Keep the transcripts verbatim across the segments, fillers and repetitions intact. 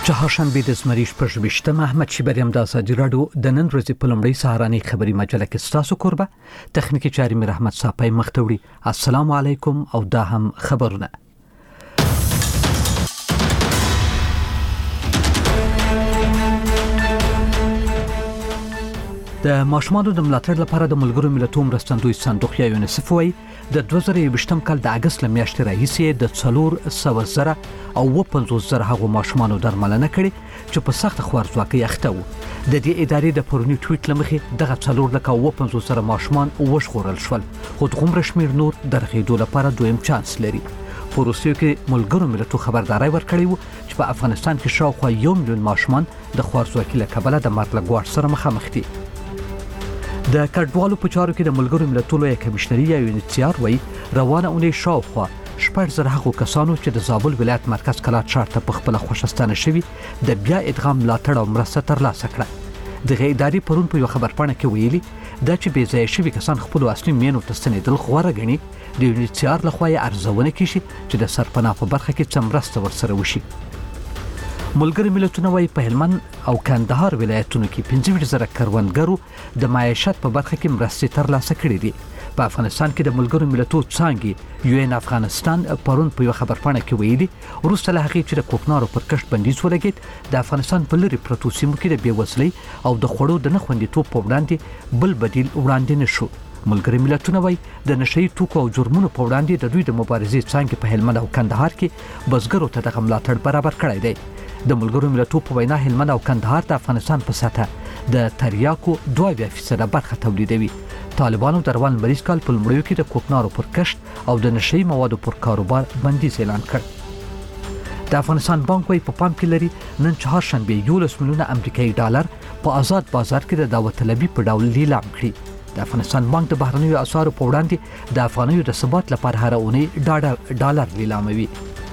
چهارشنبه د زمري شپږ احمد شیبریم د ازادي راډیو د نن ورځې په لومړۍ سهارنۍ خبري مجله کې ستاسو کوربه تخنیکی چاري میر احمد صاحب مختوړي. السلام علیکم او دا هم خبرونه. د ماشومانو د ملاتړ لپاره د ملګرو ملتونو مرستندوی صندوق یا یونیسف وايي د دوه زره یوویشتم کال د اگست لمیاشتې راهیسې د څلور سوه زره او اوه پنځوس زره هغو ماشومانو درملنه کړې چې په سخت خوارځواکۍ اخته وو. د دې ادارې د پرونی ټویټ لمخې دغه څلور لکه اوه پنځوس زره ماشومان وژغورل شول، خو دغومره شمېر نور د رغېدو لپاره دویم چانس لري. په روسیې کې ملګرو ملتونو خبرداری ورکړی و چې په افغانستان کې شاوخوا یو میلیون ماشومان د خوارځواکۍ له کبله د مرګ له ګواښ سره مخامخ دي. د کډوالو په چارو کې د ملګرو ملتونو لویه کمیشنري یا یونیسیار وايي روانه اونۍ شاوخوا شپږ زره هغو کسانو چې د زابل ولایت مرکز کلات ښار ته په خپله خوښستانه شوي د بیا ادغام ملاتړ او مرسته ترلاسه کړه. دغه ادارې پرون په یوه خبرپاڼه کې ویلي دا چې بې ځایه شوي کسان خپلو اصلي مینو ته ستنېدل غوره ګڼي، د یونیسیار لخوا یې ارزونه کیږي چې د سرپناه په برخه کې څه مرسته ورسره وشي. ملګري ملتونه وايي په هلمند او کندهار ولایتونو کې پنځه ویشت زره کروندګرو د معیشت په برخه کې مرستې ترلاسه کړې دي. په افغانستان کې د ملګرو ملتونو څانګې یو ان افغانستان پرون په یوه خبرپاڼه کې ویلي وروسته له هغې چې د کوکنارو پر کښت بندیز ولګېد د افغانستان په لرې پرتو سیمو کې د بېوزلۍ او د خوړو د نه خوندیتوب په وړاندې بل بدیل وړاندې نه شو. ملګري ملتونه وايي د نشهیي توکو او جرمونو په وړاندې د دوی د مبارزې څانګې په هلمند او کندهار کې بزګرو ته دغه ملاتړ برابر کړی دی. د ملګرو ملتونو په وینا هلمند او کندهار د افغانستان په سطحه د تریاکو دوه اویا فیصده برخه تولیدوي. طالبانو د روان لمریز کال په لومړیو کې د کوکنارو پر کښت او د نشهیي موادو پر کاروبار بندیز اعلان کړ. د افغانستان بانک وايي په پام کې لري نن چهارشنبه یولس میلیونه امریکایي ډالر په آزاد بازار کې د دعوت طلبي په ډول لیلام کړي. د افغانستان بانک د بهرنیو اسعارو په وړاندې د افغانیو د ثبات لپاره هر اونۍ ډالر لیلاموي.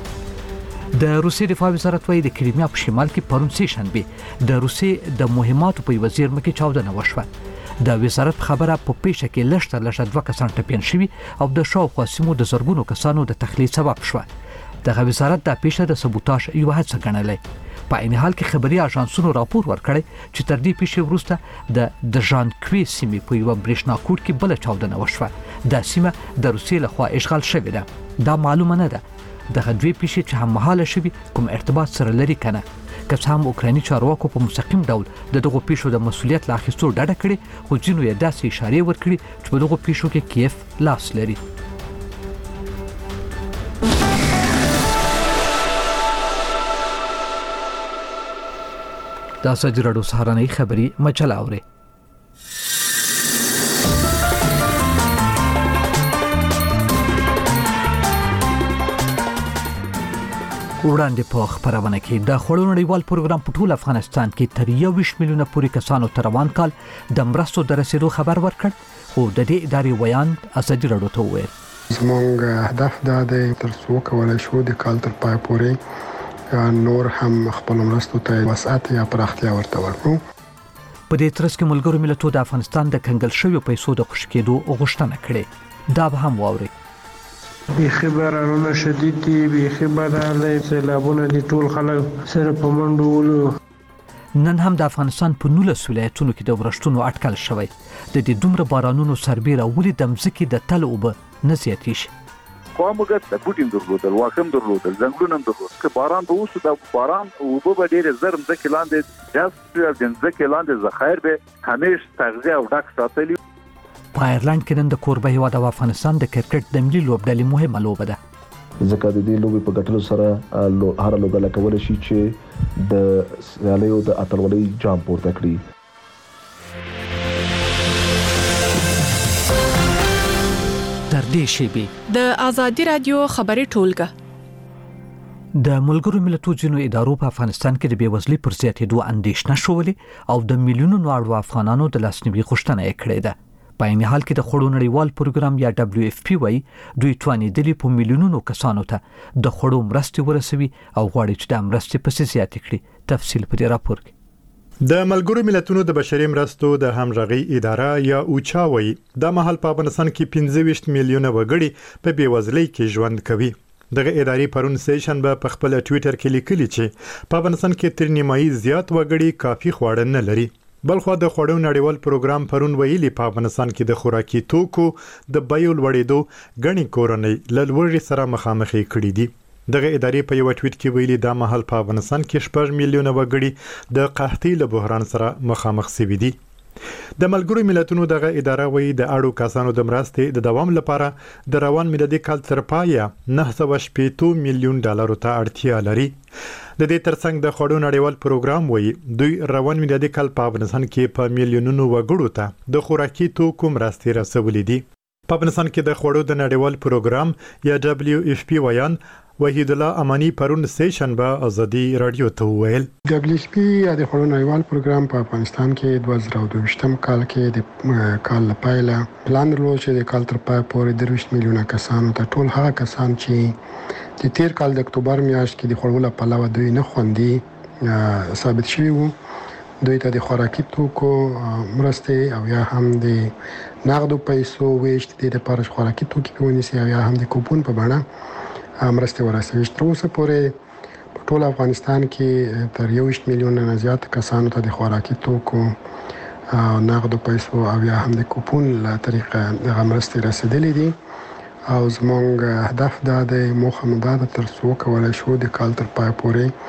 د روسیې دفاع وزارت وايي د کریمیا په شمال کې پرون سه شنبه د روسیې د مهماتو په یوه زیرمه کې چاودنه وشوه. د وزارت خبره په پیښه کې لږ تر لږه دوه کسان ټپیان شوي او د شاوخوا سیمو د زرګونو کسانو د تخلیه سبب شوه. دغه وزارت دا پیښه د سبوتاژ یوه هڅه ګڼلې. په عین حال کې خبري اژانسونو راپور ورکړی چې تر دې پیښې وروسته د دژانکوي سیمې په یوه برېښنا کوټ کې بله چاودنه وشوه. دا سیمه د روسیې لخوا اشغال شوې ده. دا معلومه نه ده دغه دوی پیښې چې هم مهاله شوي کوم ارتباط سره لري کنه. که څه هم اوکرایني چارواکو په مستقیم ډول د دغو پیښو د مسؤلیت له اخیستو ډډه کړې، خو ځینو یې داسې اشارې ورکړي چې په دغو پیښو کې کیف لاس لري. د ازادي راډیو سهارنۍ خبري مجله اورئ. وړاندې په خبرونه کې د خوړو نړیوال پروګرام په ټول افغانستان کې تر یو ویشت میلیونه پورې کسانو ته روان کال د مرستو د رسېدو خبر ورکړ، خو د دې ادارې ویان ازادي راډیو ته وویل زموږ هدف دا دی تر څو کولی شو د کال تر پای پورې نور هم خپل مرستو ته وسعت یا پراختیا ورته ورکړو. په دې ترڅ کې ملګرو ملتونو د افغانستان د کنګل شویو پیسو د خوشي کېدو غوښتنه کړې. دا به هم واورئ. بیخي بارانونه شدید دي، بیخي بارانه سیلابونه دي، ټول خلک سره په منډو ولو. نن هم د افغانستان په نولس ولایتونو کې د ورښتونو اټکل شوی. د دې دومره بارانونو سربیره ولې د مځکې د تل اوبه نه زیاتېږي؟ خو موږ د بوټین درلودل، واښه درلودل، ځنګلونه هم درلود. که باران به وشو د باران اوبه به ډېرې زر مځکې لاندې جذب شي او د مځکې لاندې ذخایر به همیش تغذیه او ډک ساتلي. په ایرلند کې نن د کوربه هیواد او افغانستان د کرکټ د ملي لوبډلې مهمه لوبه ده. ځکه د دې لوبې په ګټلو سره هر لوبډله کولی شي چې د سیالیو د اتلولۍ جام پورته کړي. تر دې شیبې د ازادي راډیو خبري ټولګه د ملګرو ملتونو ځینو ادارو په افغانستان کې د بېوزلۍ پر زیاتېدو اندېښنه شولې او د میلیونونو اړو افغانانو د لاسنیوي غوښتنه یې کړې ده. په عین حال کې د خوړو نړیوال پروګرام یا دبلیو اف پی وايي دوی توانېدلي په میلیونونو کسانو ته د خوړو مرستې ورسوي او غواړي چې د مرستې پسې زیاتې کړي. تفصیل په دې راپور کې. د ملګرو ملتونو د بشري مرستو د همغږي اداره یا اوچا وايي د مهال په افغانستان کې پنځه ویشت میلیونه وګړي په بېوزلۍ کې ژوند کوي. دغه ادارې پرون سه شنبه په خپل ټوئیټر کې لیکلي چې په افغانستان کې تر نیمایي زیات وګړي کافي خواړه نه لري. بلخو د خوړو نړیوال پروګرام پرون ویلي په افغانستان کې د خوراکي توکو د بیو لوړېدو غني کورنۍ له لوړې سره مخامخ کړي دي. دغه ادارې په یو ټویټ کې ویلي دا مهال په افغانستان کې شپږ میلیونه وګړي د قحطۍ له بحران سره مخامخ شوي دي. د ملګرو ملتونو دغه اداره وایي د اړو کسانو د مرستې د دوام لپاره د روان میلادي کال تر پایه نه سوه شپېته میلیون ډالرو ته اړتیا لري. د دې ترڅنګ د خوړو نړیوال پروګرام وایي دوی روان میلادي کال په افغانستان کې په میلیونونو وګړو ته د خوراکي توکو مرستې رسولې دي. په افغانستان کې د خوړو د نړیوال پروګرام یا دبليو اف پی ویان وحید الله امانی پرون سه شنبه ازادي رادیو ته ویل دبليو اف پی یا د خوړو نړیوال پروګرام په افغانستان کې دوه زره دوه ویشتم کال کې د کال لپاره پلان درلود چې د کال تر پای پورې درویشت میلیونه کسانو ته ټول هغه کسان چې د تیر کال د اکتوبر میاشت کې د خوړو لپاره دوی نه خوندي ثابت شوی وو دوی ته د خوراکي توکو مرستې او یا هم د نقدو پیسو ویشت د لپاره خوراکي توکي په ونیسي او یا هم د کوپون په بڼه مرستې ورسوي. تر اوسه پورې په ټول افغانستان کې تر یوویشت میلیونه نه زیات کسانو ته د خوراکي توکو او نقدو پیسو او یا هم د کوپون له طریقه هغه مرستې رسیدلې دي او زموږ هدف دا دی موخه مو دا ده تر څو وکولی شو د کال تر پای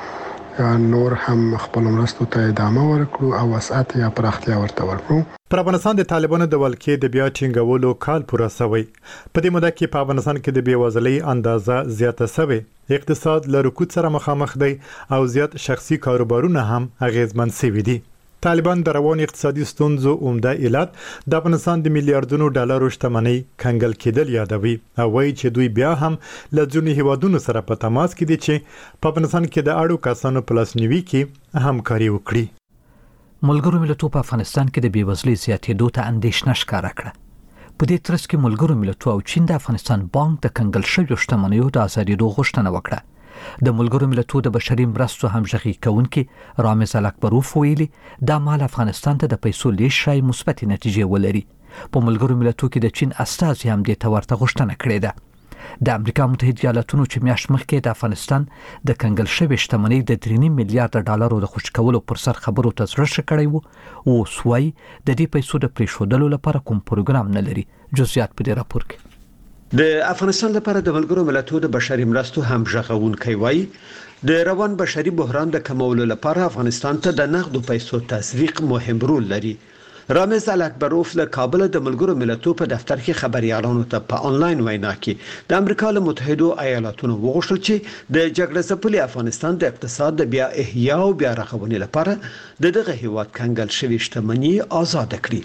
پورې نور هم خپل مرستو ته ادامه ورکړو او وسعت یا پراختیا ورته ورکړو. پر افغانستان د طالبانو د ولکې د بیا ټینګولو کال پوره شوی. په دې موده کې په افغانستان کې د بېوزلۍ اندازه زیاته شوې. اقتصاد له رکود سره مخامخ دی او زیات شخصي کاروبارونه هم اغیزمن شوي دي. طالبان د روان اقتصادي ستونزو عمده علت د افغانستان د میلیارډونو ډالرو شتمنۍ کنګل کېدل یادوي او وایي چې دوی بیا هم له ځینو هیوادونو سره په تماس کې دي چې په افغانستان کې د اړو کسانو په لاسنیوي کې همکاري وکړي. ملګرو ملتونو په افغانستان کې د بېوزلۍ زیاتېدو ته اندېښنه ښکاره کړه. په دې ترڅ کې ملګرو ملتونو او چین د افغانستان بانک د کنګل شویو شتمنیو د ازادېدو غوښتنه وکړه. د ملګرو ملتونو د بشري مرستو همغږي کوونکي رامز الاکبروف ویلي دا مال افغانستان ته د پیسو لیږد شای مثبت نتیجې ولري. په ملګرو ملتونو کې د چین استازي هم دې ته ورته غوښتنه کړې ده. د امریکا متحده ایالاتونو چې میاشت مخکې د افغانستان د کنګل شوی شتمنۍ د درې نیم میلیارډ ډالرو د خوشی کولو پر سر خبرو ته زړه ښه کړی وو او سوای د دې پیسو د پریښودلو لپاره کوم پروګرام نه لري. جزئیات په دې راپور کې. د افغانستان لپاره د ملګرو ملتونو د بشري مرستو همغږونکي وایي د روان بشري بحران د کمولو لپاره افغانستان ته د نقدو پیسو تسویق مهم رول لري. رامز الاکبروف له کابل د ملګرو ملتونو په دفتر کې خبريالانو ته په انلاین وینا کې د امریکا له متحده ایالاتونو وغوښتل چې د جګړې ځپلي افغانستان د اقتصاد د بیا احیا او بیا رغونې لپاره د دغه هیواد کنګل شوی شتمنۍ آزاد کړي.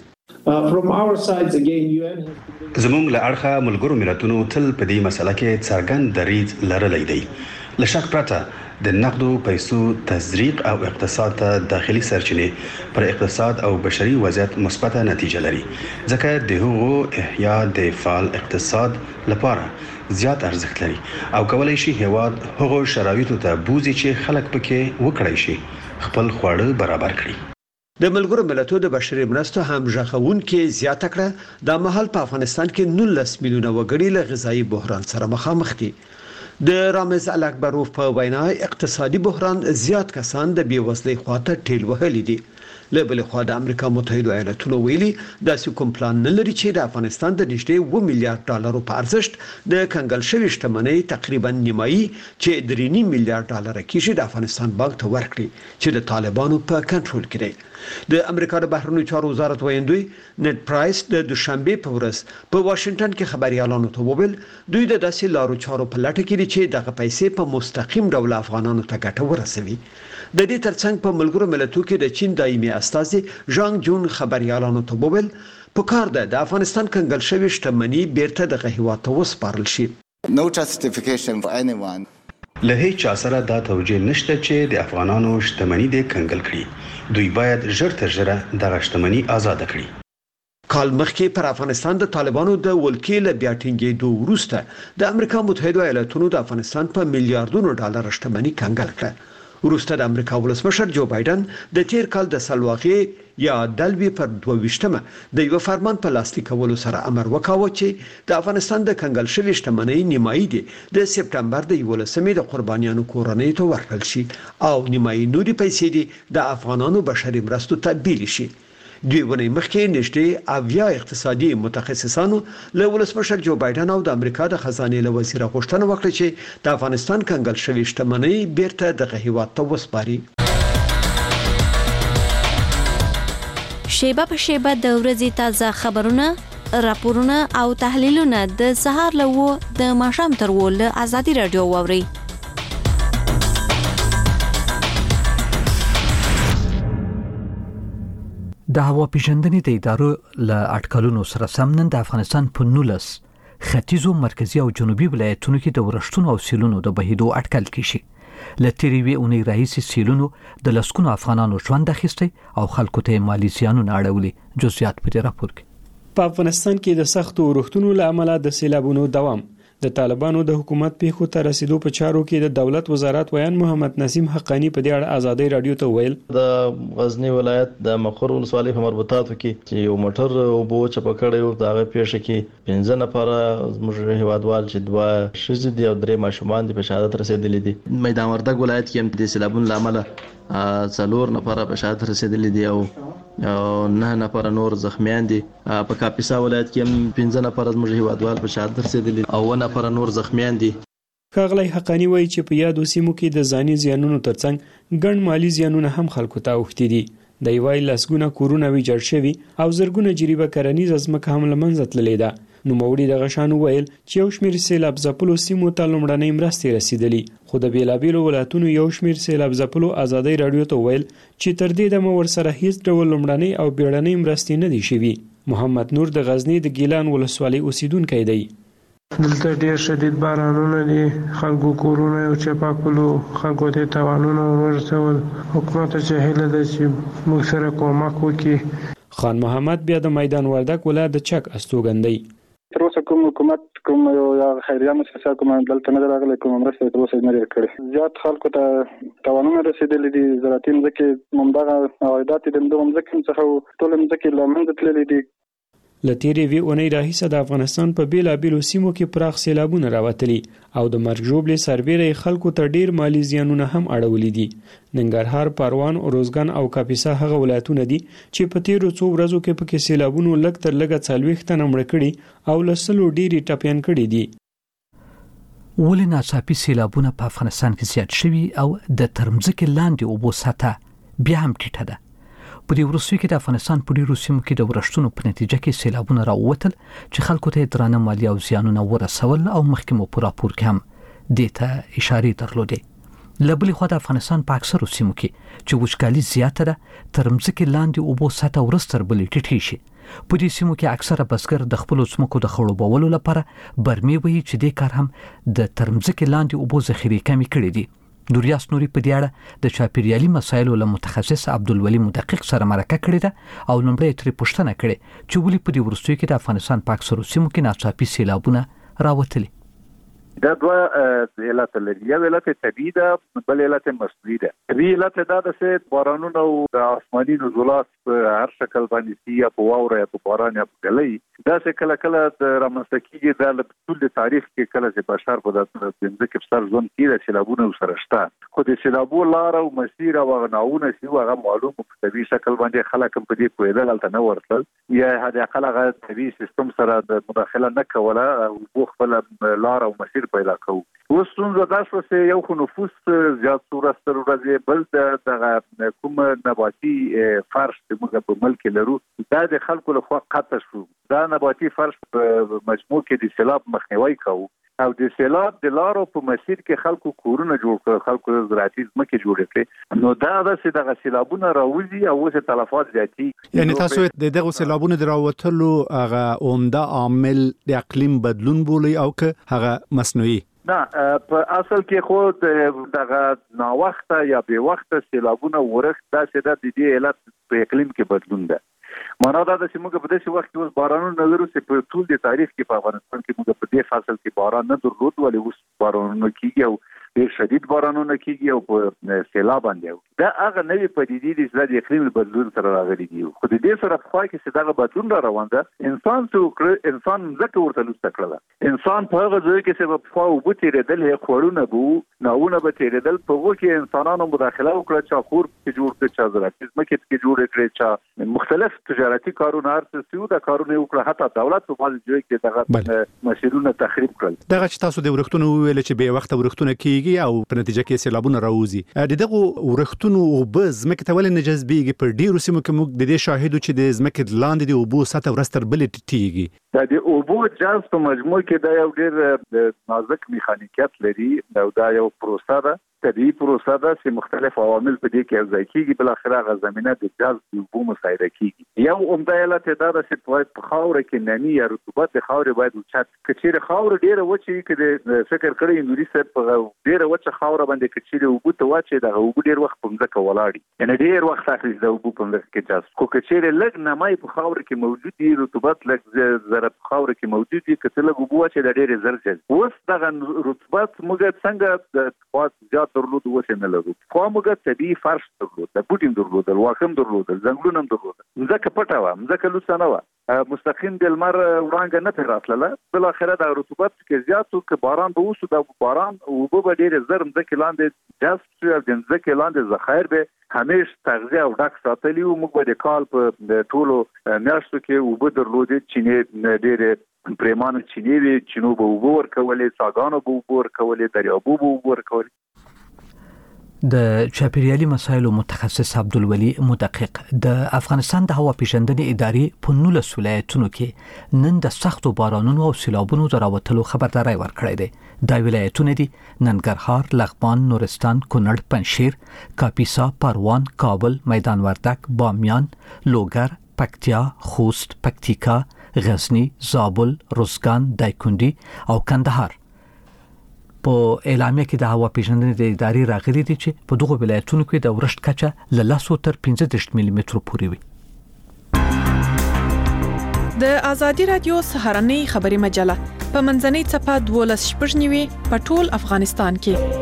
زموږ له اړخه ملګرو ملتونو تل په دې مسله کې څرګند دریځ لرلی دی. له شک پرته د نقدو پیسو تزریق او اقتصاد ته داخلي سرچینې پر اقتصاد او بشري وضعیت مثبته نتیجه لري ځکه د هغو احیا د فعال اقتصاد لپاره زیات ارزښت لري او کولای شي هیواد هغو شرایطو ته بوزي چې خلک پکې وکړای شي خپل خواړه برابر کړي. د ملګرو ملتونو د بشري مرستو همغږونکي زیاته کړه د مهال په افغانستان کې نولس میلیونه وګړي له غذایی بحران سره مخامخ دي. د رامز الاکبروف په وینا اقتصادي بحران زیات کسان د بېوزلۍ خواته ټیل وهلي دي. له بل خوا د امریکا متحده ایالاتونو ویلي داسې کوم پلان نه لري چې د افغانستان د نږدې اووه میلیارډ ډالرو په ارزښت د کنګل شوی شتمنۍ تقریبا نیمایي چې درې نیم میلیارډ ډالر کېږي د افغانستان بانک ته ورکړي چې د طالبانو په کنټرول کې دی. د امریکا د بهرنیو چارو وزارت ویاندوی نت پرایس د دوشنبه په ورځ په واشنگټن کې خبريالانو ته وویل دوی د داسې لارو چارو په لټه کې دي چې دغه پیسې په مستقیم ډول افغانانو ته ګټه ورسوي. د دې ترڅنګ په ملګرو ملتونو کې د چین دایمي استازي ژانګ جون خبريالانو ته وویل په کار ده د افغانستان کنګل شوی شتمنۍ بیرته د هیواد ته وسپارل شي. No justification for anyone. له هیڅ چا سره دا توجیه نشته چې د افغانانو شتمنۍ د کنګل کړي. دوی باید ژر تر ژره دغه شتمنۍ آزاد کړي. کال مخکې پر افغانستان د طالبانو د ولکې له بیا ټینګېدو وروسته د امریکا متحده ایالاتونو د افغانستان په میلیارډونو ډالر شتمنۍ کنګل کړه. وروسته د امریکا ولسمشر جو بایدن د تیر کال د سلواغې یا دلوي پر دوه ویشتمه د یو فرمان په لاسلیک کولو سره امر وکاوه چې د افغانستان د کنګل شوی شتمنۍ نیمایي دي د سپټمبر د یولسمې د قربانیانو کورنۍ ته ورکړل شي او نیمایي نوري پیسې دي د افغانانو بشري مرستو تبدیل شي. دوی ونی مخکې نشته اویا اقتصادي متخصصانو له ولسمشر جو بایدن او د امریکا د خزانه له وزیر غوښتنه وکړه چې د افغانستان کنګل شوی شتمنۍ بیرته د هیواد ته وسپاري. شیبه په شیبه د ورځې تازه خبرونه، راپورونه او تحلیلونه د سهار له و د ماښام تر و له ازادي رادیو واوري. د هوا پیژندنې د ادارو له اټکلونو سره سم نن د افغانستان په نولس ختیځو، مرکزی او جنوبي ولایتونو کې د ورښتونو او سیلونو د بهیدو اټکل کیږي. لتیری وی اونۍ رئیس سیلونو د لسکونو افغانانو ژوند اخیستی او خلکو ته مالی زیانونه اړولي. جزئیات په دې راپور کې. په افغانستان کې د سختو ورښتونو له امله د سیلابونو دوام د طالبانو د حکومت پیښو ته رسیدو په چارو کې د دولت وزارت ویان محمد نسیم حقانی په دې اړه ازادي رادیو ته ویل د غزنی ولایت د مخور ولسوالۍ په مربوطاتو کې چې یو موټر او بو چپ کړی و دغه پیښه کې پنځه نفر زموږ هیوادوال چې دوه شذ دي او درې ماشومان دي په شهادت رسیدلي دي. میدان وردګ ولایت کې د سیلابونو لامل څلور نفر په شهادت رسیدلي دي او نه نفر نور زخمیان دي. په کاپیسا ولایت کې هم پنځه نفر زموږ هیوادوال په شهادت رسیدلي او نفر نور زخمیان دي. ښاغلی حقانی وایي چې په یادو سیمو کې د ځاني زیانونو ترڅنګ ګڼ مالی زیانونه هم خلکو ته اوښتي دي. د یوای لسګونه کورونه ویجاړ شوي او زرګونه جریبه کرنیزه ځمکه هم له منځه تللې ده. نوموړي دغه شان وویل چې یو شمېر سیلاب ځپلو سیمو ته لومړنۍ مرستې رسیدلي، خو د بېلابېلو ولایتونو یو شمېر سیلاب ځپلو ازادۍ راډیو ته وویل چې تر دې دمه ورسره هیڅ ډول لومړنۍ او بیړنۍ مرستې نه دي شوي. محمد نور د غزنی د ګیلان ولسوالۍ اوسیدونکی دی. دلته ډیر شدید بارانونه دي، خلکو کورونه او چپا کولو، خلکو ته تاوانونه ورسول. حکومت ته هیله ده چې موږ سره کومک وکړي. خان محمد بیا د میدان وردګ ولایت د چک استوګندۍ. تر اوسه کوم حکومت کوم یا خیریه مؤسسه کوم دلته نه راغلي، کوم مرسته تر اوسه نه کړې. زیات خلکو ته تاوانونه رسیدلي دي. زراعتي ځکه ممدغه عوایدات د دوه ځکه څخه ټول ځکه لمنځه تللي دي. لتیری وی اونۍ راهیسه د افغانستان په بیلابیلو سیمو کې پراخ سیلابونه راوتلي او د مرګ ژوبلې سربېره خلکو ته ډیر مالی زیانونه هم اړولي دي. ننګرهار، پروان، اروزګان او کاپیسا هغه ولایتونه دي چې په تیرو څو ورځو کې پکې سیلابونو لږ تر لږه څلوېښت تنه مړه کړي او له سلو ډیرې ټپیان کړي دي. ولې ناڅاپي سیلابونه په افغانستان کې زیات شوي او د ترمځکې لاندې اوبو سطحه بیا هم ټیټه ده؟ په دې وروستیو کې د افغانستان په ډیرو سیمو کې د ورښتونو په نتیجه کې سیلابونه راووتل چې خلکو ته درانه مالی او زیانونه ورسول او مخکې مو په راپور کې هم دې ته اشارې درلودې. له بلې خوا د افغانستان په اکثرو سیمو کې چې وچکالي زیاته ده، ترمځکې لاندې اوبو سطحه ورځ تر بلې ټیټې شي. په دې سیمو کې اکثره بزګر د خپلو ځمکو د خړوبولو لپاره برمې وهي چې دې کار هم د ترمځکې لاندې اوبو ذخیرې کمې کړې دي. دوریاس نوري په دې اړه د چاپیریالي مسایلو له متخصص عبدالولي مدقق سره مرکه کړې ده او لومړی ترې پوښتنه کړې چې ولې په دې وروستیو کې د افغانستان په اکثرو سیمو کې ناڅاپي سیلابونه راوتلي. دا دوه علت لري. یو علت طبیعي ده، بل علت مصنوعي ده. طبیعي علت دا ده چې بارانونه او د آسماني نزولات په هر شکل باندې سي یا په واوره یا په باران یا په ګلۍ دا چې کله کله د رامنځته کېږي. دا له ټول تاریخ کې کله چې بشر په دغه ځمکې په سر ژوند کې د سیلابونو سره شته، خو د سیلابو لار او مسیر او غناونه سی هغه معلوم په طبیعي شکل باندې خلک په دې پوهېدل هلته نه ورتل یا هدا خلک طبیعي سیستم سره د مداخله نه کوله او خپل لار او مسیر پیدا کوو. اوس څنګه دا شو چې یو خو نفوس زیات صورت سره ورځي، بل د کوم نباتي فرش چې موږ په ملک لرو دا د خلکو له خوا قطع شو. دا نباتي فرش په مجموع کې د سیلاب مخنیوي کوي او د سیلاب د لارو په مسیر کې خلکو کورونه جوړ کړل، خلکو زراعتي ځمکې جوړې کړې. نو دا د دغه سیلابونه راوځي او اوس تلفات زیاتی. یعنی تاسو د دغه سیلابونو د راوتلو هغه عمده عامل د اقلیم بدلون بولي او که هغه مصنوعي؟ نه، په اصل کې خو دغه ناوخته یا بې وخته سیلابونه ورښت دا چې د دې علت په اقلیم کې بدلون ده. معنا دا ده چې موږ په داسې وخت کې اوس بارانونه لرو چې په ټول د تاریخ کې په افغانستان کې موږ په دې فصل کې باران نه درلود، ولې اوس بارانونه کېږي او ډېر شدید بارانونه کیږي او په سیلاب باندې دا هغه نوې پدیدې دي چې د اقلیم بدلون سره راغلي دي. خو د دې سره په کې چې دغه بدلون را روان ده انسان څو انسان ځکه ورته لسته کړل انسان په هغه ځای کې چې په خو بوتي ردل هي خورونه بو ناونه به تیرېدل په وګ کې انسانانو مداخله وکړه چې خور کې جوړ کړي چې زراعتي ځمکې کې جوړ کړي چې مختلف تجارتي کارونه ارڅ د کارونه وکړه حتی دولت په باندې جوړ کې دغه مسیرونه تخریب کړل. دغه چې تاسو د ورختونو ویل چې به وخت ورختونه کیږي او په نتیجه کې سیلابونه راوځي دغه ورختونو او به ځمکې ته ولې نجذبېږي په ډیرو سیمو کې موږ د دې شاهدو چې د ځمکې لاندې د اوبو سطح ورستر بلې ټیټیږي. دا د اوبو جذب په مجموع کې دا یو ډېر نازک میخانیکیت لري او دا یو پروسه ده طبيعي پروسه ده چې مختلف عوامل په دې کې یوځای کیږي بل اخر هغه زمينه د جذب د اوبو مساعده کیږي. یو عمده علت دا ده چې په خاور کې نمی یا رطوبت د خاور باید اوچت کچېره خاور ډیره وچی کې فکر کړی نوري سره په ډیره وچه خاور باندې کچېره اوبو ته واچي دا اوبو ډیر وخت په ځکه ولاړی یعنی ډیر وخت اخلي د اوبو په ځکه کې جذب کو کچېره لګ نمای په خاور کې موجود دي رطوبت لګ زره په خاور کې موجود دي کله اوبو واچي دا ډیر زر جذب اوس دغه رطوبت موږ څنګه د خاص زیات درلود وسه نه لرو خو موږ طبيعي فرش درلود د بوټین درلود واخم درلود زنګلونم درلود ځکه پټاوه ځکه لوسانه و مستقیم د لمر وړانګ نه تراتله بل اخره د رطوبت کې زیاتو کې باران به وسو د باران او به ډیر زر ځکه لاندې جست د ځکه لاندې ذخایر به همیش تغذیه او ډک ساتلی او موږ به د کال په ټولو میاشتو کې او به درلود چې ډیر پریمانه چینی چینو به وبور کولې ساګانو به وبور کولې دریابو به وبور کولې. د چاپیریالي مسایلو متخصص عبدالولي مدقق د افغانستان د هوا پیژندنې ادارې په نولس ولایتونو کې نن د سختو بارانونو او سیلابونو د راوتلو خبرداري ورکړې ده. دا ولایتونه دي ننګرهار، لغمان، نورستان، کونړ، پنجشیر، کاپیسا، پروان، کابل، میدان وردک، بامیان، لوګر، پکتیا، خوست، پکتیکا، غزنی، زابل، روزګان، دایکنډي او کندهار. په اعلامیه کې د هوا پیژندنې د ادارې راغلي دي چې په دغه ولایتونو کې د ورښت کچه له لس تر پنځه دېرش ملي مترو پورې وي. د ازادي رادیو سهارنۍ خبري مجله په منځنۍ چپه دولس شپږ نیوي په ټول افغانستان کې.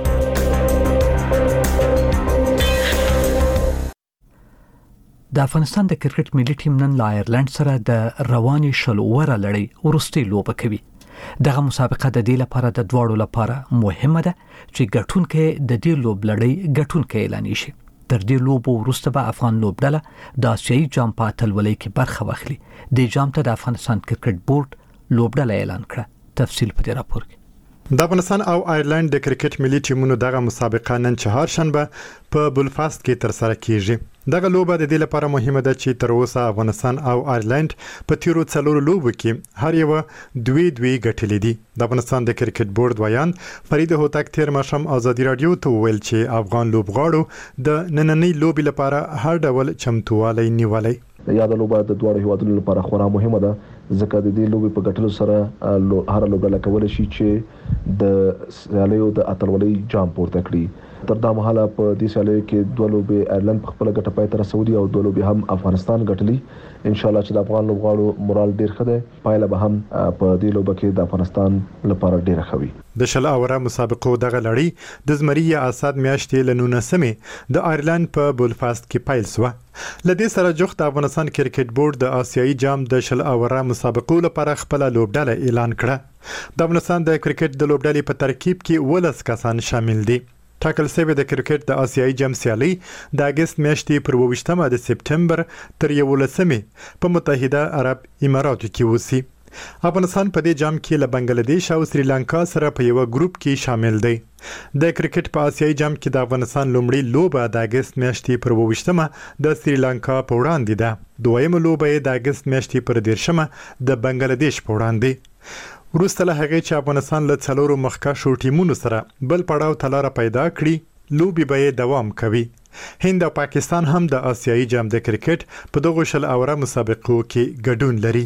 د افغانستان د کرکټ ملي ټیم نن له آیرلند سره د رواني شل اوره لړۍ ورستۍ لوبه کوي. دغه مسابقه د دې لپاره د دواړو لپاره مهمه ده چې ګټونکي د دې لوب لړۍ ګټونکي اعلان شي. تر دې لوب وروسته به افغان لوبډله د آسیایي جام په اتلولۍ کې برخه واخلي. د جام ته د افغانستان کرکټ بورډ لوبډله اعلان کړه. تفصیل په دې راپور کې. د افغانستان او آیرلند د کرکټ ملي ټیمونو دغه مسابقه نن چهارشنبه په بلفاست کې تر سره کیږي. دغه لوبه د دې لپاره مهمه ده چې تر اوسه افغانستان او آیرلند په تیرو څلورو لوبو کې هر یو دوی دوی ګټلې دي. د افغانستان د کرکټ بورډ ویان فرید هوتک تیر ماشام ازادي رادیو ته ویل چې افغان لوبغاړو د نننۍ لوبې لپاره هر ډول چمتووالی نیولای. یاد لوبه د دوه هیوادونو لپاره خورا مهمه ده ځکه د دې لوبې په ګټلو سره هر لوبډله کولای شي چې د سیالیو د اتلولۍ جام پورته کړي. تر دا مهاله په دې سیالیو کې دوه لوبې آیرلند په خپل ګټه پای ته رسولي او دوه لوبې هم افغانستان ګټلي. ان شاء الله چې د افغان لوبغاړو مورال ډیر ښه دی پایله به هم په دې لوبه کې د افغانستان لپاره ډیر ښه وي. د شل اوره مسابقو دغه لړۍ د زمري یا اساد میاشتې له نولسمې د آیرلند په بلفاست کې پیل شوه. لدې سره جوخت د افغانستان کرکټ بورډ د آسیایي جام د شل اوره مسابقو لپاره خپل لوبډله اعلان کړه. د افغانستان د کرکټ د لوبډلې په ترکیب کې ولس کسان شامل دي. ټاکل شوی د کرکټ د آسیایي جام سیالي د اگست میاشتې پر اوویشتمه د سپټمبر تر یولسمې په متحده عرب اماراتو کې وسی. افغانستان په دې جام کې له بنگلاديش او سریلانکا سره په یو ګروپ کې شامل دی. د کرکټ په آسیایي جام کې د افغانستان لومړی لوبه د اگست میاشتې پر اوویشتمه د سریلانکا په وړاندې ده. دویمه لوبه د اگست میاشتې پر دیرشمه د بنگلاديش په وړاندې. وروسته له هغې چې افغانستان له څلورو مخکښو ټیمونو سره بل پړاو ته لاره پیدا کړي لوبې به یې دوام کوي. هند او پاکستان هم د آسیایي جام د کرکټ په دغو شل اوره مسابقو کې ګډون لري.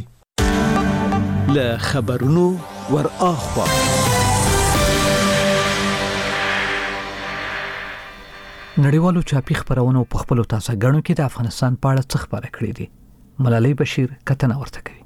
له خبرونو ور اخوا نړیوالو چاپی خبرونو په خپل تاسو غړو کې د افغانستان په اړه څه خبره کړې دي. ملالۍ بشیر کتنه ورته کوي.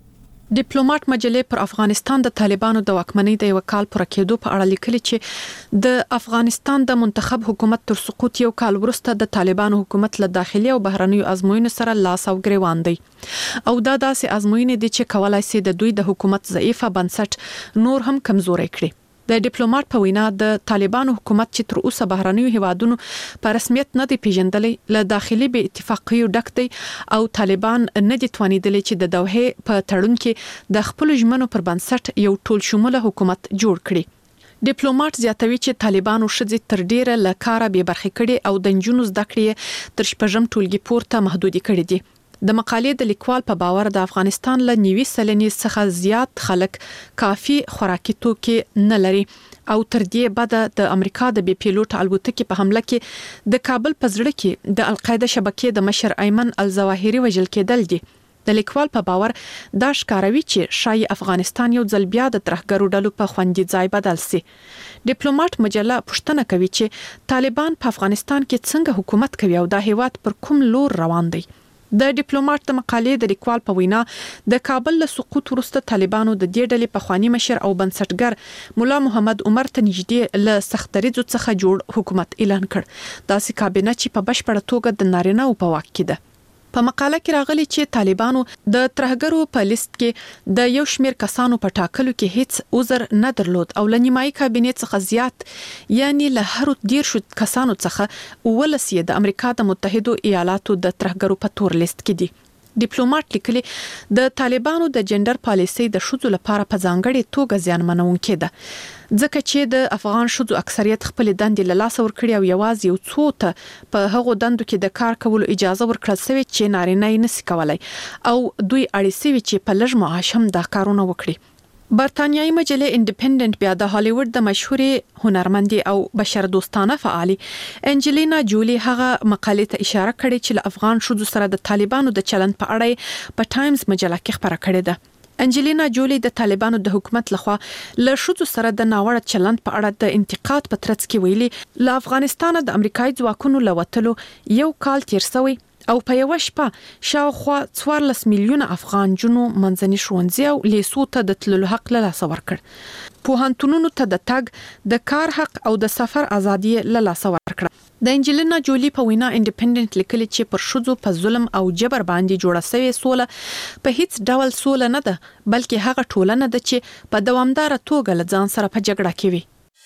ډیپلوماټ مجلې پر افغانستان د طالبانو د واکمنۍ د یو کال پر کېدو په اړه لیکلي چې د افغانستان د منتخب حکومت تر سقوط یو کال وروسته د طالبانو حکومت له داخلي او بهرنیو ازموینو سره لاس او ګریوان دی او دا داسې ازموینې دي چې کولای شي د دوی د حکومت ضعیفه بنسټ نور هم کمزوري کړي. د ډیپلوماټ په وینا د طالبانو حکومت چې تر اوسه بهرنیو هیوادونو په رسمیت نه دی پیژندلې له داخلي به اتفاقیو ډک دی او طالبان نه دي توانیدلې چې د دوحه په تړون کې د خپل ژمنو پر بنسټ یو ټول شموله حکومت جوړ کړي. ډیپلوماټ زیاتوي چې طالبانو شذ تر ډیره له کاره به برخې کړي او د جنونو زده کړې تر شپږم ټولګي پورته محدود کړي دي. د مقالې د لیکوال په باور د افغانستان له نیوي سلنې څخه زیات خلک کافي خوراکي توکي نه لري او تر دې بعد د امریکا د بي پیلوټ الوتکې په حمله کې د کابل په زړه کې د القاعده شبکې د مشر ایمن الظواهری وژل کېدل دي. د لیکوال په باور دا ښکاروي چې شاید افغانستان یو ځل بیا د ترهګرو ډلو په خوندي ځای بدل شي. ډیپلوماټ مجله پوښتنه کوي چې طالبان په افغانستان کې څنګه حکومت کوي او د هیواد پر کوم لور روان دي. د ډیپلوماټ د مقالې د لیکوال په وینا د کابل له سقوط وروسته طالبانو د دې ډلې په خواني مشر او بنسټګر مولا محمد عمر ته نږدې له سختریزو څخه جوړ حکومت اعلان کړ. داسې کابینه چې په بشپړه توګه د نارینه او په واک کې ده. په مقاله کې راغلي چې طالبانو د ترهګرو په لیست کې د یو شمېر کسانو په ټاکلو کې هیڅ عذر نه درلود او لنیمای کابینې څخه زیات یعنی له هر ډیر شو کسانو څخه ولسی د امریکا د متحده ایالاتو د ترهګرو په تور لیست کې دي. ډیپلوماټ لیکلي د طالبانو د جندر پالیسي د شذو لپاره په ځانګړي توګه زیانمنونکې ده ځکه چې د افغان شذو اکثریت خپل دندې له لاس ورکړي او یوازې یو څو ته په هغو دندو کې د کار کولو اجازه ورکړل شوی چې نارینه یې نشي کولای او دوی اړ شوی چې په لږ معاش هم دا کارونه وکړي. برتانیایی مجله انډیپندنت بیا د هالیوډ د مشهورې هنرمندې او بشر دوستانه فعالي انجلینا جولی هغه مقالې ته اشاره کړې چې له افغان شذو سره د طالبانو د چلند په اړه په ټایمز مجله کې خبره کړې ده. انجلینا جولی د طالبانو د حکومت لخوا له شذو سره د ناوړه چلند په اړه د انتقاد په ترڅ کې ویلي له افغانستان د امریکایي ځواکونو لوتلو یو کال تیر شوی او په یو شپه شاوخوا څوارلس میلیونه افغان جنو منځني ښوونځي او لیسو ته د تللو حق له لاسه ورکړ. پوهنتونونو ته د تګ د کار حق او د سفر ازادي له لاسه ورکړه. د انجلینا جولی په وینا انډیپندنت لیکلي چې پر شذو په ظلم او جبر باندې جوړه شوی سوله په هیڅ ډول سوله نه ده بلکې هغه ټولنه ده چې په دوامدار توګه له ځان سره په جګړه کې وي.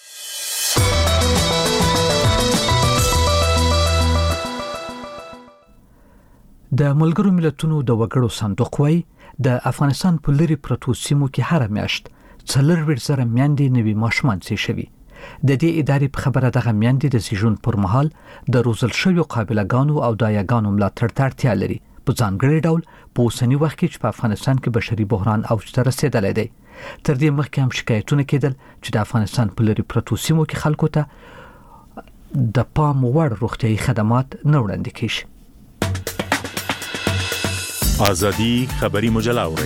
د ملګرو ملتونو د وګړو صندوق وايي د افغانستان په لری پروتو سیمو کې هر میاشت څلور زره میندې نوي ماشومان سي شوي. د دې ادارې په خبره دغه میندې د سیژون پر مهال د روزل شویو قابلګانو او دایګانو ملاتړ ته اړتیا لري په ځانګړي ډول په اوسنی وخت کې چې په افغانستان کې بشري بحران اوج ته رسیدلی دی. تر دې مخکې هم شکایتونه کېدل چې د افغانستان په لری پروتو سیمو کې خلکو ته د پام وړ روغتيایي خدمات نه وړاندې کیږي. آزادی خبری مجله اورئ.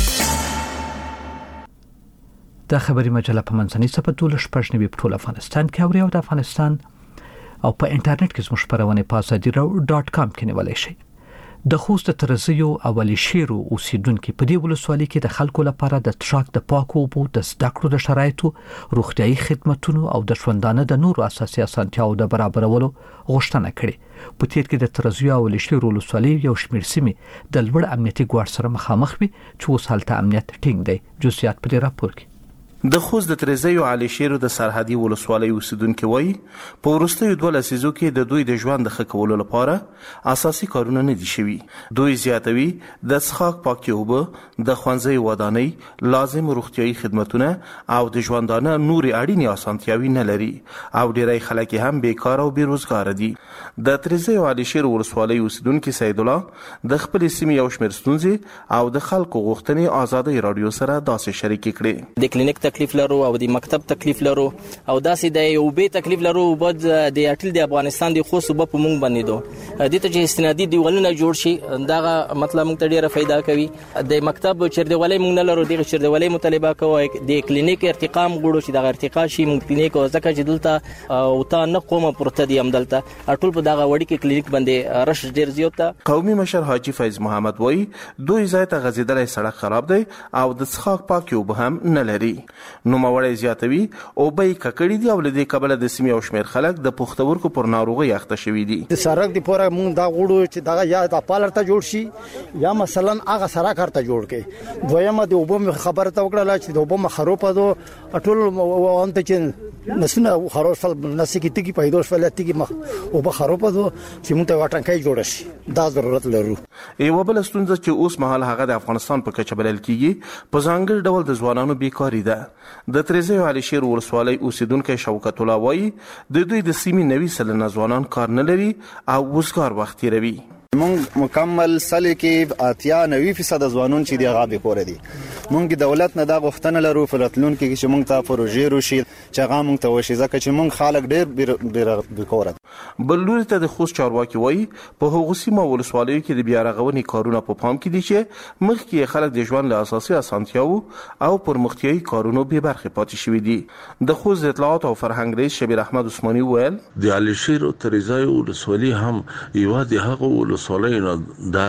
د خبری مجله په منځنۍ صفحه دولس شپږ نوي په ټول افغانستان کې اوري او د افغانستان او په انټرنیټ کې زموږ خبرونه په ازادي راو ډاټ کام کې نیولای شئ. د خوست د ترزیو او علي شیرو اوسیدونکو په دې ولسوالۍ کې د خلکو لپاره د تراک د پاکو اوبو د زده کړو د شرایطو روغتيایي خدماتو او د ژوندانه د نورو اساسي اسانتیاو د برابرولو غوښتنه کړې. په تیر کې د ترزیو او علي شیرو ولسوالۍ یو شمېر سیمې د لوړ امنیتي ګواښ سره مخامخ وي چې اوس هلته امنیت ټینګ دی. جزئیات په دې راپور کې. د خوست د ترزیو علي شیرو د سرحدي ولسوالۍ اوسیدونکو وایي په وروستیو دوه لسیزو کې د دوی د ژوند د ښه کولو لپاره اساسي کارونه نه دي شوي. دوی زیاتوي د څښاک پاکي اوبه، د ښوونځي ودانۍ، لازم روغتيایي خدماتونه او د ژوندانه نوري اړینې اسانتیاوي نه لري او ډیری خلک هم بیکاره او بیروزګار دي. د ترزیو علي شیرو ولسوالۍ اوسیدونکو سید الله د خپل سیمې یو شمېر ستونزې او د خلکو غوښتنې آزادۍ رادیو سره داسې شریک کړي. د کلینیک تکلیف لرو او د مکتب تکلیف لرو او داسې د یو به تکلیف لرو بعد د اټل د افغانستان د خو صوبه په مونږ باندې دو د ته چې استنادي دیوالونه جوړ شي دا مطلب مونږ ته ډیره فائدہ کوي د مکتب چردولۍ مونږ نه لرو د چردولۍ مطالبه کوي د کلینیک ارتقام غوړو چې د ارتقا شي مونږ کلینیک او ځکه چې دلته او تا نه کومه پرته دی امدلته اټول په دغه وړي کې کلینیک باندې رش ډیر زیات قومي مشر حاجی فیض محمد وای دوی ځای ته غزیدلې سړک خراب دی او د څښاک پاک یو به هم نه لري نو موړې زیاتوي او به ککړې دی او لدې قبل د سیمې او شمیر خلک د پښتورګو پر ناروغي اخته شوي دي د سړک دی پوره مونږ دا غوړو چې دغه یا د پالرته جوړ شي یا مثلا هغه سړک هرته جوړ کړي دویمه د وبم خبره ته وکړه چې د وبم خروپه دو ټول وانت چې نسنه خروش فل نسکی تیږي پیدا شول تیږي مخ او به خروپه دو چې مونږ ته واټنکای جوړ شي دا ضرورت لرو یو بل ستونزه چې اوس مهال هغه د افغانستان په کچه بلل کیږي په ځانګړي ډول د ځوانانو بیکاری ده د تریزه علي شیر ولسوالۍ اوسیدونکو شوکت الله وایي د دوی د سیمې نوي سلنه ځوانان کار نه لري او وسکار وخت تیروي مونږ مکمل سل کې اتیا نوي فیصد ځوانون چې دی غابې کور دي مونږ د دولت نه دا غوښتنه لرو فلتلون کې چې مونږ ته پروژې روشي چې هغه مونږ ته وشي ځکه چې مونږ خلک ډېر بیکور دي بل لوري ته د خوست چارواکي وایي په هغو سیمو ولسوالیو کې د بیا رغونې کارونه په پام کې دي چې مخکې خلک د ژوند له اساسي اسانتیاو او پرمختیایي کارونو به برخه پاتې شوي دي د خوست اطلاعات او فرهنګ رئیس شبیر احمد عثماني ویل د علي شیر او تریزای ولسوالۍ هم یو د هغه سولینو دا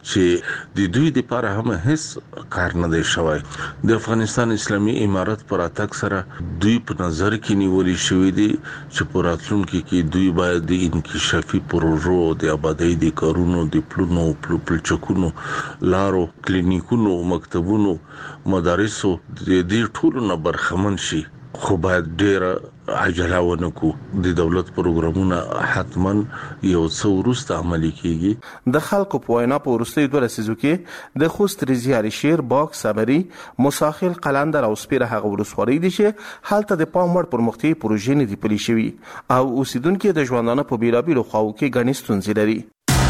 چې د دوی لپاره هم هیڅ کار نه دی شوی د افغانستان اسلامي امارت پر اتاک سره دوی په نظر کې نیولې شوې دي چې په راتلونکي کې دوی باید د انکشافي پروژو د آبادی د کارونو د پلونو پلچکونو لارو کلینیکونو مکتبونو مدارسو د دې ټولو نه برخمن شي خو باید ډیر عجله ونکو د دولت پروګرامونه حتما یو څو ورسته عملي کیږي د خلکو په وینا په ورستي دوه لسیزو کې د خوست ریزی علي شیر باغ صبري مساخل قلندر او سپیره هغه ورسوري دي چې حالت د پاموړ پرمختي پروژې نه دی پلي شوی او اوسیدونکو د ژوندانه په بیلابیلو خواو کې غني ستونزې لري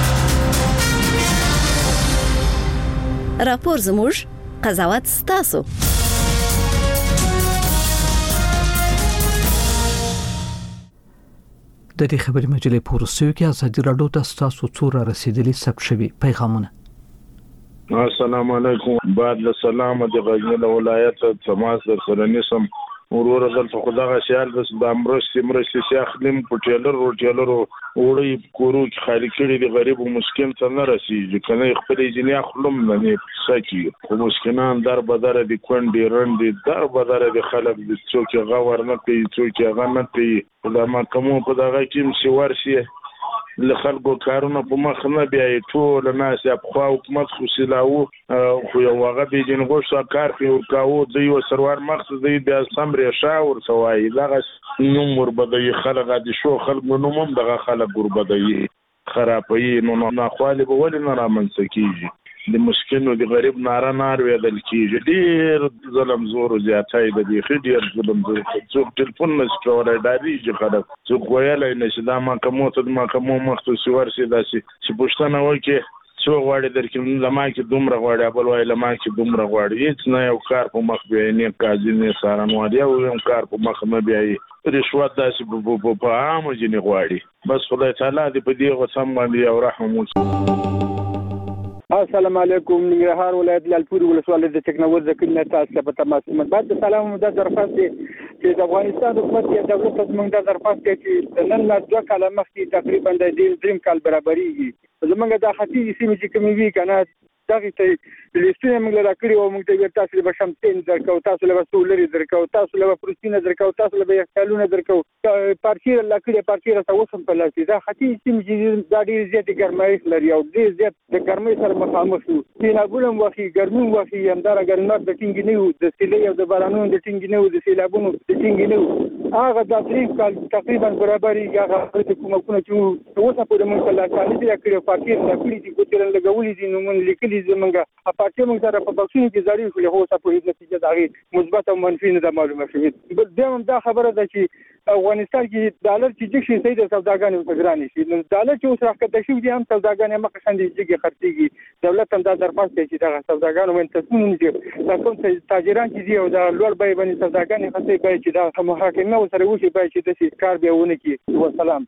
راپور زموږ قضاوت ستاسو د دې خبري مجلې پورسیو کې ازادي راډیو د تاسو څوره رسیدلی سب شوی پیغامونه السلام علیکم بعد السلام د غزنی ولایت تماس در سره نسم ورور دلته خدای شهر د امرستي مرستي شاخلم پټیلر روټیلر وړي کورو کې خالي کړي د غریب او مسکین ته نه رسیږي کنه خپل جنیا خلم نه سکی خو مسکینان در بدر دي کونډي رندي در بدر دي خلک د څوک غوړ نه کوي څوک غو نه کوي دا ما کوم په دغه کې مشي ورشي له خلکو کارونه په مخ نه بیا ټول ناس په حکومت خو سلاو خو یو هغه د جنغوښه کار کوي او کاو د یو سروار مقصد دی د سمري شاور سوای دغه نوم وربدي خلک د شو خلک نوم هم دغه خلک وربدي خرابوي نو نه خالي به ول نه رامنځکیږي د مسکینو د غریب ناره نار ویدل کیږي ډیر ظلم زور زیاتای د دې خډیر ظلم زور څوک ټلیفون نشټوره داري چې خلک څوک ویلای نشي دا ما کومه ته ما کومه مختص ورسي داسي چې پښتنه وکي څو غواړي درکې لما کې دومره غواړي بل وای لما کې دومره غواړي هیڅ نه یو کار په مخ به نه قاضي نه سارنوالي او یو کار په مخ نه بیاي رشوت داسي په عام جنې غواړي بس خدای تعالی دې په دې غوسم باندې او رحم وکړي السلام علیکم ننګرهار ولایت لالپور ولسوالۍ د ټکنالوژي ځکه تاسو په تماس بعد سلام د ظرفات چې د افغانستان حکومت یا دولت زموږ د ظرفات چې نن لا دوه کاله مخکې تقریبا د دې دریم کال برابرېږي زموږ د خطي سیمې چې کومې وی کنه دغه ته لیستونه موږ لرا کړی او موږ ته تاسو به شمتین درکو تاسو له سولري درکو تاسو له پروتین درکو تاسو له خیالونه درکو پارچیر لا کړی پارچیر تاسو هم په لاسي دا خطي سیمې چې د ډېر زیات ګرمۍ لري او ډېر زیات د ګرمۍ سره مخامخ شو سیلابونه وخی ګرمي وخی همدار ګرمۍ د ټینګ نه وو د سیلې او د بارانونو د ټینګ نه وو د سیلابونو د ټینګ نه وو هغه د دریم کال تقریبا برابرې هغه د کومه چې اوسه په دمن کله کالي د کړي پارچیر لا کړی چې ګوترن لګولې دي نو من لیکلي زمونږه اپارټي موږ سره په بکسونو کې زاري خو له هوسه په هیڅ نتیجه داغي مثبت او منفي نه معلومه شوه بل دیم دا خبره ده چې افغانستان کې ډالر چې جګ شي سي د سوداګانو په ګران شي نو ډالر چې اوس راکته شي دي هم سوداګانې مخه شاندي جګ خرڅيږي دولت هم دا درخواست کوي چې دا سوداګانو من تصمیم نیسي دا کوم تاجران چې دی او دا لوړ بیه باندې سوداګانې خاصه کوي چې دا محاکمه سره وشي باید چې د کار بیاونه کې والسلام.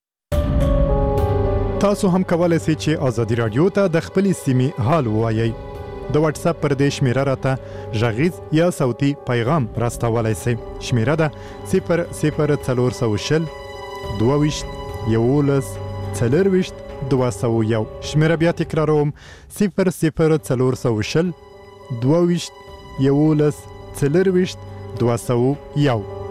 تاسو هم کولای شئ چې ازادي رادیو ته د خپل سیمې حال وایي. د واتس اپ پر دې شمیره راته ژغیز یا صوتي پیغام راستولای شئ. شمیره ده صفر صفر څلور سوه شل دوه ویشت یولس څلور ویشت دوه سوه یو. شمیره بیا تکراروم صفر صفر څلور سوه شل دوه ویشت یولس څلور ویشت دوه سوه یو.